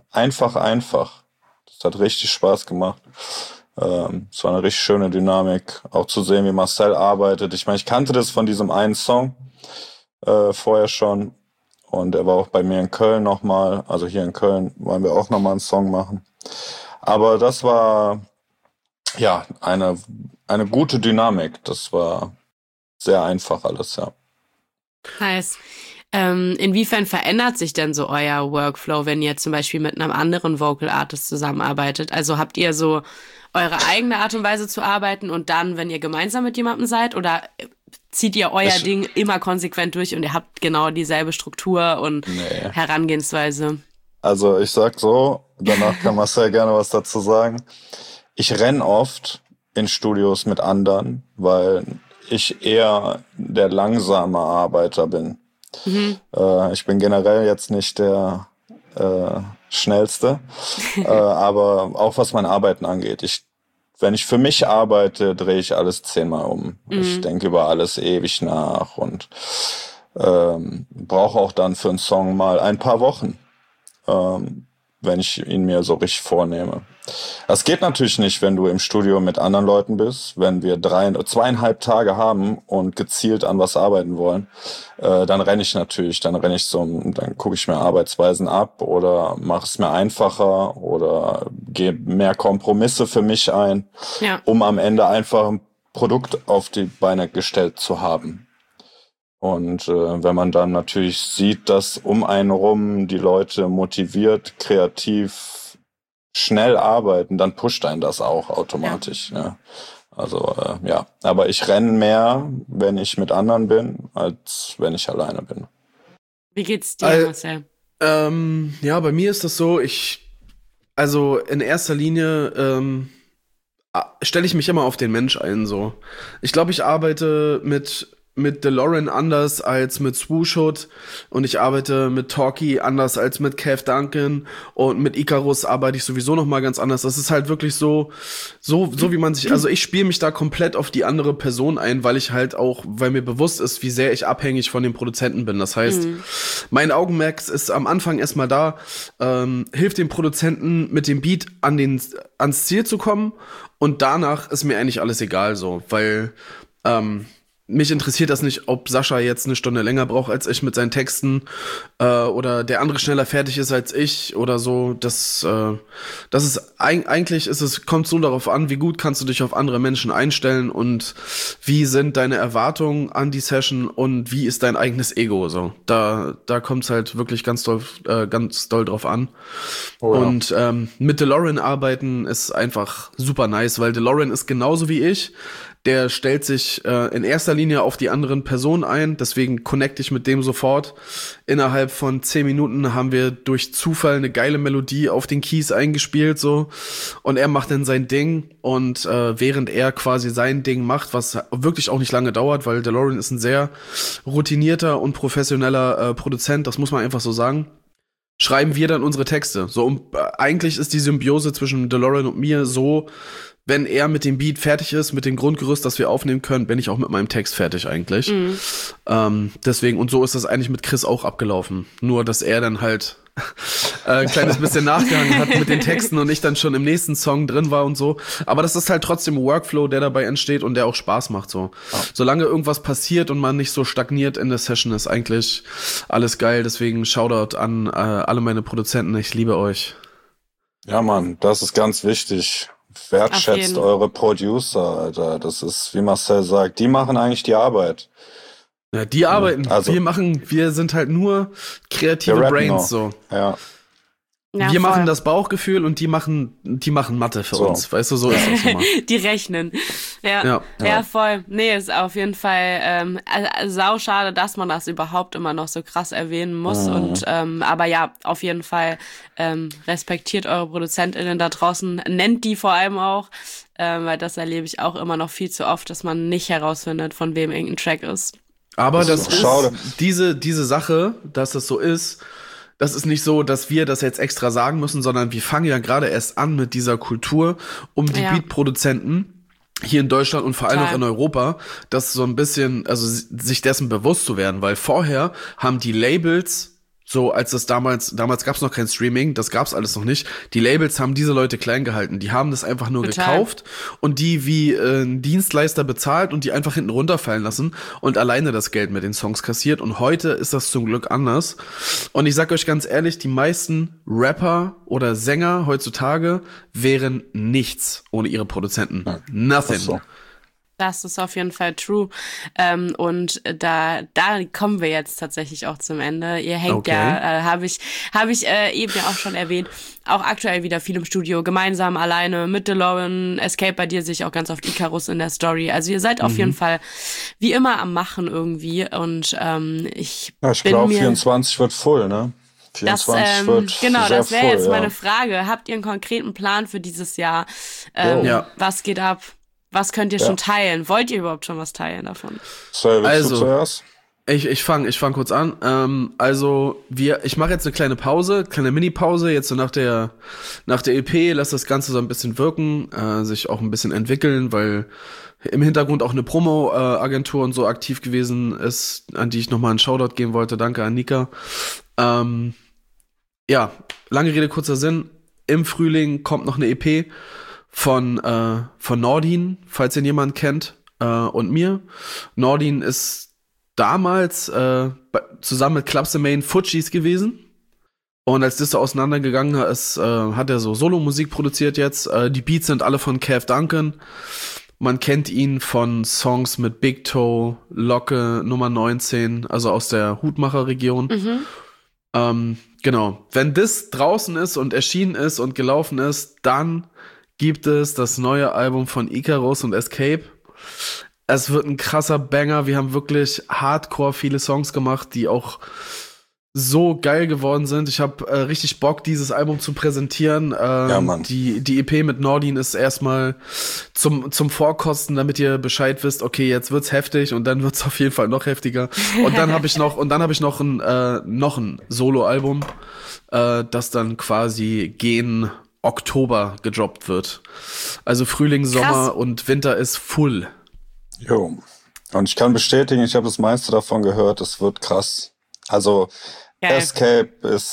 Das hat richtig Spaß gemacht. Es war eine richtig schöne Dynamik. Auch zu sehen, wie Marcel arbeitet. Ich meine, ich kannte das von diesem einen Song vorher schon. Und er war auch bei mir in Köln nochmal. Also hier in Köln wollen wir auch nochmal einen Song machen. Aber das war ja, eine gute Dynamik. Das war sehr einfach alles, ja. Nice. Inwiefern verändert sich denn so euer Workflow, wenn ihr zum Beispiel mit einem anderen Vocal Artist zusammenarbeitet? Also habt ihr so eure eigene Art und Weise zu arbeiten und dann, wenn ihr gemeinsam mit jemandem seid, oder zieht ihr euer Ding immer konsequent durch und ihr habt genau dieselbe Struktur und Herangehensweise? Also ich sag so, danach kann Marcel gerne was dazu sagen. Ich renn oft in Studios mit anderen, weil ich eher der langsame Arbeiter bin. Ich bin generell jetzt nicht der schnellste, aber auch was mein Arbeiten angeht. Wenn ich für mich arbeite, drehe ich alles 10-mal um. Ich denke über alles ewig nach und brauche auch dann für einen Song mal ein paar Wochen, wenn ich ihn mir so richtig vornehme. Das geht natürlich nicht, wenn du im Studio mit anderen Leuten bist. Wenn wir 2,5 Tage haben und gezielt an was arbeiten wollen, dann renne ich dann gucke ich mir Arbeitsweisen ab oder mache es mir einfacher oder gehe mehr Kompromisse für mich ein, um am Ende einfach ein Produkt auf die Beine gestellt zu haben. Und wenn man dann natürlich sieht, dass um einen rum die Leute motiviert, kreativ, schnell arbeiten, dann pusht einen das auch automatisch. Ja. Ne? Also aber ich renne mehr, wenn ich mit anderen bin, als wenn ich alleine bin. Wie geht's dir, Marcel? Ja, bei mir ist das so, also in erster Linie stelle ich mich immer auf den Mensch ein. So, ich glaube, ich arbeite mit DeLorean anders als mit Swooshoot und ich arbeite mit Talkie anders als mit Kev Duncan und mit Icarus arbeite ich sowieso noch mal ganz anders. Das ist halt wirklich so wie man sich, also ich spiele mich da komplett auf die andere Person ein, weil mir bewusst ist, wie sehr ich abhängig von dem Produzenten bin. Das heißt, mein Augenmerk ist am Anfang erstmal da, hilft dem Produzenten mit dem Beat ans Ziel zu kommen und danach ist mir eigentlich alles egal so, weil mich interessiert das nicht, ob Sascha jetzt eine Stunde länger braucht als ich mit seinen Texten oder der andere schneller fertig ist als ich oder so. Das ist eigentlich kommt so darauf an, wie gut kannst du dich auf andere Menschen einstellen und wie sind deine Erwartungen an die Session und wie ist dein eigenes Ego so. Da kommt es halt wirklich ganz doll drauf an. Oh, ja. Und mit DeLorean arbeiten ist einfach super nice, weil DeLorean ist genauso wie ich. Der stellt sich in erster Linie auf die anderen Personen ein, deswegen connecte ich mit dem sofort. Innerhalb von 10 Minuten haben wir durch Zufall eine geile Melodie auf den Keys eingespielt, so. Und er macht dann sein Ding und während er quasi sein Ding macht, was wirklich auch nicht lange dauert, weil DeLorean ist ein sehr routinierter und professioneller Produzent, das muss man einfach so sagen, schreiben wir dann unsere Texte. So, eigentlich ist die Symbiose zwischen DeLorean und mir so, wenn er mit dem Beat fertig ist, mit dem Grundgerüst, das wir aufnehmen können, bin ich auch mit meinem Text fertig eigentlich. Deswegen, und so ist das eigentlich mit Chris auch abgelaufen. Nur, dass er dann halt ein kleines bisschen nachgehangen hat mit den Texten und ich dann schon im nächsten Song drin war und so. Aber das ist halt trotzdem ein Workflow, der dabei entsteht und der auch Spaß macht. So. Ja. Solange irgendwas passiert und man nicht so stagniert in der Session, ist eigentlich alles geil. Deswegen Shoutout an alle meine Produzenten. Ich liebe euch. Ja, Mann, das ist ganz wichtig. Wertschätzt eure Producer, Alter. Das ist, wie Marcel sagt, die machen eigentlich die Arbeit. Ja, die arbeiten. Also, wir sind halt nur kreative Brains, so. Ja. Ja, wir machen das Bauchgefühl und die machen Mathe für uns. Weißt du, so ist das immer. Die rechnen. Ja, voll. Nee, ist auf jeden Fall sau schade, dass man das überhaupt immer noch so krass erwähnen muss. Und aber ja, auf jeden Fall respektiert eure ProduzentInnen da draußen, nennt die vor allem auch, weil das erlebe ich auch immer noch viel zu oft, dass man nicht herausfindet, von wem irgendein Track ist. Aber das ist diese Sache, dass das so ist. Das ist nicht so, dass wir das jetzt extra sagen müssen, sondern wir fangen ja gerade erst an mit dieser Kultur um die Beat-Produzenten hier in Deutschland und vor allem auch in Europa, das so ein bisschen, also sich dessen bewusst zu werden, weil vorher haben die Labels So, als das damals gab es noch kein Streaming, das gab's alles noch nicht. Die Labels haben diese Leute klein gehalten. Die haben das einfach nur gekauft und die wie ein Dienstleister bezahlt und die einfach hinten runterfallen lassen und alleine das Geld mit den Songs kassiert. Und heute ist das zum Glück anders. Und ich sag euch ganz ehrlich, die meisten Rapper oder Sänger heutzutage wären nichts ohne ihre Produzenten. Nothing. Das ist auf jeden Fall true. Und da kommen wir jetzt tatsächlich auch zum Ende. Ihr hängt habe ich eben ja auch schon erwähnt, auch aktuell wieder viel im Studio, gemeinsam, alleine, mit DeLorean, Escape, bei dir sehe ich auch ganz oft Icarus in der Story. Also ihr seid auf jeden Fall wie immer am Machen irgendwie. Und ich glaube, 24 wird voll, ne? 24 wird genau, sehr das wäre voll, jetzt meine Frage. Habt ihr einen konkreten Plan für dieses Jahr? Was geht ab? Was könnt ihr schon teilen? Wollt ihr überhaupt schon was teilen davon? Ich fang kurz an. Ich mache jetzt eine kleine Mini-Pause, jetzt so nach der EP, lass das Ganze so ein bisschen wirken, sich auch ein bisschen entwickeln, weil im Hintergrund auch eine Promo-Agentur und so aktiv gewesen ist, an die ich nochmal einen Shoutout geben wollte. Danke an Nika. Lange Rede, kurzer Sinn. Im Frühling kommt noch eine EP von Nordin, falls ihn jemand kennt, und mir. Nordin ist damals zusammen mit Clubs Main Fujis gewesen. Und als das so auseinandergegangen ist, hat er so Solo-Musik produziert jetzt. Die Beats sind alle von Kev Duncan. Man kennt ihn von Songs mit Big Toe, Locke, Nummer 19, also aus der Hutmacher-Region. Genau. Wenn das draußen ist und erschienen ist und gelaufen ist, dann gibt es das neue Album von Icarus und Escape. Es wird ein krasser Banger. Wir haben wirklich hardcore viele Songs gemacht, die auch so geil geworden sind. Ich habe richtig Bock, dieses Album zu präsentieren. Mann. Die EP mit Nordin ist erstmal zum Vorkosten, damit ihr Bescheid wisst, okay, jetzt wird's heftig und dann wird's auf jeden Fall noch heftiger. Und dann habe ich noch ein Solo-Album, das dann quasi gen Oktober gedroppt wird. Also Frühling, Sommer und Winter ist full. Jo. Und ich kann bestätigen, ich habe das meiste davon gehört, es wird krass. Also geil. Escape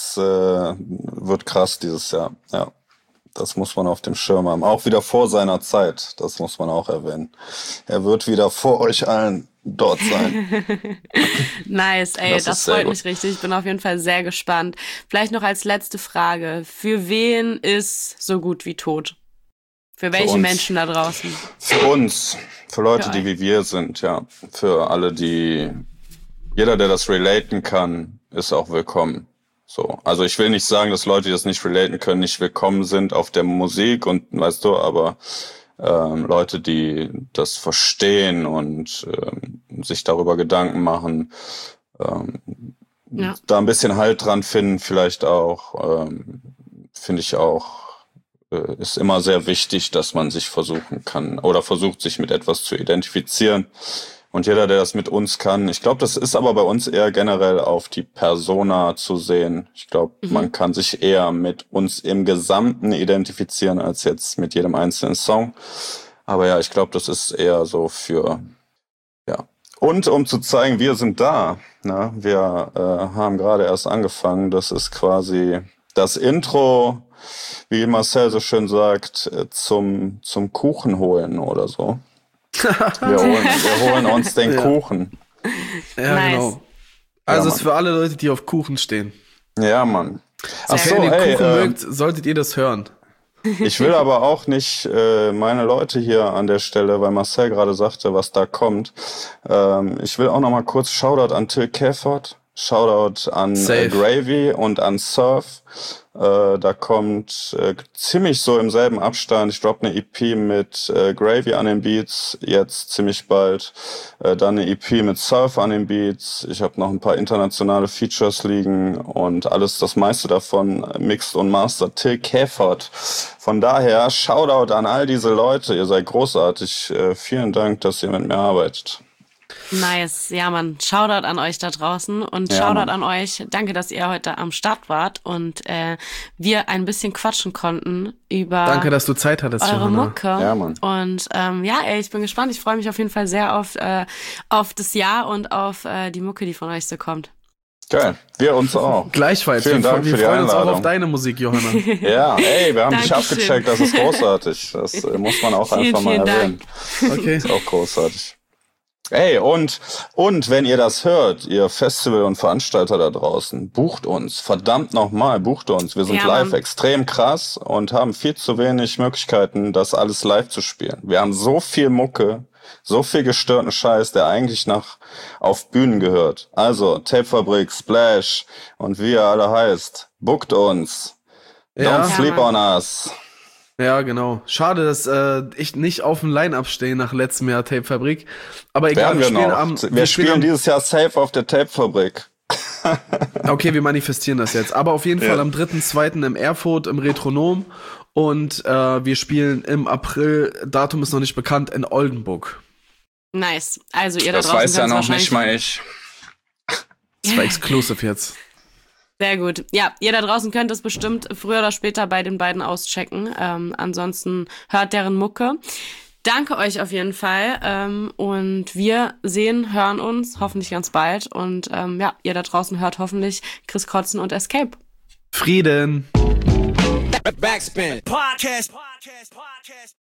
wird krass dieses Jahr. Ja. Das muss man auf dem Schirm haben. Auch wieder vor seiner Zeit. Das muss man auch erwähnen. Er wird wieder vor euch allen dort sein. Nice, ey, das freut mich richtig. Ich bin auf jeden Fall sehr gespannt. Vielleicht noch als letzte Frage. Für wen ist so gut wie tot? Für welche Menschen da draußen? Für uns. Für Leute, die wie wir sind, ja. Für alle, jeder, der das relaten kann, ist auch willkommen. So. Also ich will nicht sagen, dass Leute, die das nicht relaten können, nicht willkommen sind auf der Musik und weißt du, aber Leute, die das verstehen und sich darüber Gedanken machen, da ein bisschen Halt dran finden, vielleicht auch, finde ich auch, ist immer sehr wichtig, dass man sich versuchen kann oder versucht, sich mit etwas zu identifizieren. Und jeder, der das mit uns kann, ich glaube, das ist aber bei uns eher generell auf die Persona zu sehen. Ich glaube, man kann sich eher mit uns im Gesamten identifizieren, als jetzt mit jedem einzelnen Song. Aber ja, ich glaube, das ist eher so für, ja. Und um zu zeigen, wir sind da. Na, wir haben gerade erst angefangen. Das ist quasi das Intro, wie Marcel so schön sagt, zum Kuchen holen oder so. Wir holen uns den Kuchen. Ja, nice. Genau. Also ist für alle Leute, die auf Kuchen stehen. Ja, Mann. Achso, wenn ihr den Kuchen mögt, solltet ihr das hören. Ich will aber auch nicht meine Leute hier an der Stelle, weil Marcel gerade sagte, was da kommt. Ich will auch noch mal kurz Shoutout an Till Cafford, Shoutout an Gravy und an Surf. Da kommt ziemlich so im selben Abstand. Ich droppe eine EP mit Gravy an den Beats, jetzt ziemlich bald. Dann eine EP mit Surf an den Beats. Ich habe noch ein paar internationale Features liegen und das meiste davon mixed und mastered Till Cafford. Von daher, Shoutout an all diese Leute. Ihr seid großartig. Vielen Dank, dass ihr mit mir arbeitet. Nice, ja Mann, Shoutout an euch da draußen und Shoutout an euch. Danke, dass ihr heute am Start wart und wir ein bisschen quatschen konnten über Danke, dass du Zeit hattest, eure Johanna. Mucke. Ja, Mann. Und ich bin gespannt. Ich freue mich auf jeden Fall sehr auf das Jahr und auf die Mucke, die von euch so kommt. Geil. Wir uns auch. Gleichfalls. Vielen Dank für die freuen uns auch Einladung. auf deine Musik, Johanna. Ja, ey, wir haben dich Dankeschön. abgecheckt, das ist großartig. Das muss man auch einfach mal Vielen erwähnen. Okay. Ist auch großartig. Ey, und wenn ihr das hört, ihr Festival- und Veranstalter da draußen, bucht uns. Verdammt nochmal, bucht uns. Wir sind Ja, live Mann. extrem krass und haben viel zu wenig Möglichkeiten, das alles live zu spielen. Wir haben so viel Mucke, so viel gestörten Scheiß, der eigentlich auf Bühnen gehört. Also, Tapefabrik, Splash und wie ihr alle heißt, bucht uns. Ja. Don't sleep on us. Ja, genau. Schade, dass ich nicht auf dem Line-Up stehe nach letztem Jahr Tapefabrik. Aber egal, Werden wir noch. Wir spielen dieses Jahr safe auf der Tapefabrik. Okay, wir manifestieren das jetzt. Aber auf jeden Fall am 3.2. im Erfurt im Retronom. Und wir spielen im April, Datum ist noch nicht bekannt, in Oldenburg. Nice. Also ihr da Das draußen weiß ja könnt's noch wahrscheinlich- nicht mal ich. Das war exclusive jetzt. Sehr gut. Ja, ihr da draußen könnt es bestimmt früher oder später bei den beiden auschecken. Ansonsten hört deren Mucke. Danke euch auf jeden Fall. Und wir hören uns hoffentlich ganz bald. Und ja, ihr da draußen hört hoffentlich Chris Kotzen und Escape. Frieden. Backspin. Podcast.